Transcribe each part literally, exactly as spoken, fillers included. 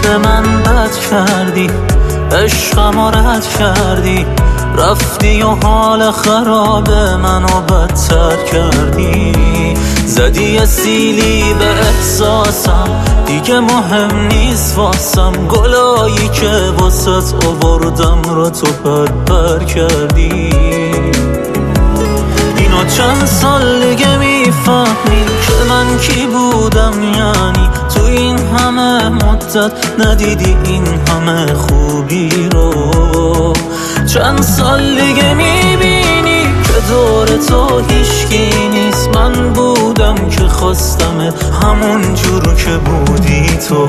من بد کردی، عشقمو رد کردی، رفتی و حال خراب منو بدتر کردی. زدی یه سیلی به احساسم، دیگه مهم نیست واسم، گلایی که واسط آوردم رو تو پر پر کردی. اینو چند سال دیگه میفهمی که من کی بودم، یعنی تو این همه مدت ندیدی این همه خوبی رو. چند سال دیگه میبینی که دور تو هیچکی نیست، من بودم که خواستم همون جور که بودی تو.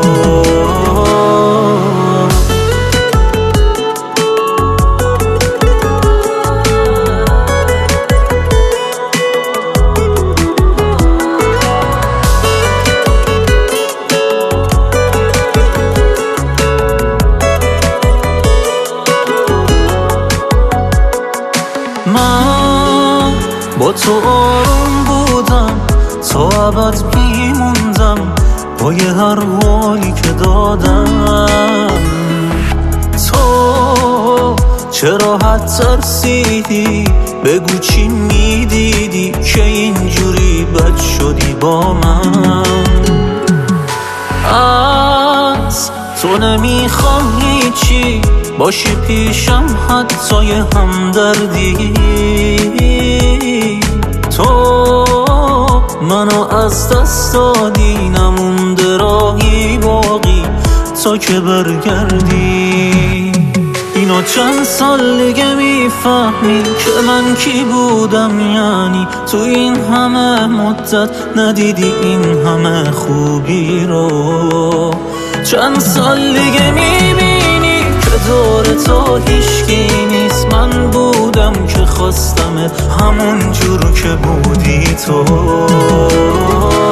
من با تو آروم بودم، تا ابد میموندم با یه هر حالی که دادم. تو چرا حد ترسیدی؟ بگو چی میدیدی که اینجوری بد شدی با من؟ از تو نمیخوام هیچی، باشی پیشم حتی یه همدردی. تو منو از دست دادی، نمونده راهی باقی تا که برگردی. اینو چند سال دیگه میفهمی که من کی بودم، یعنی تو این همه مدت ندیدی این همه خوبی رو. چند سال دیگه میبینی که دور تو هیچکی نیست، من بودم که خواستم همون جور که بودی تو.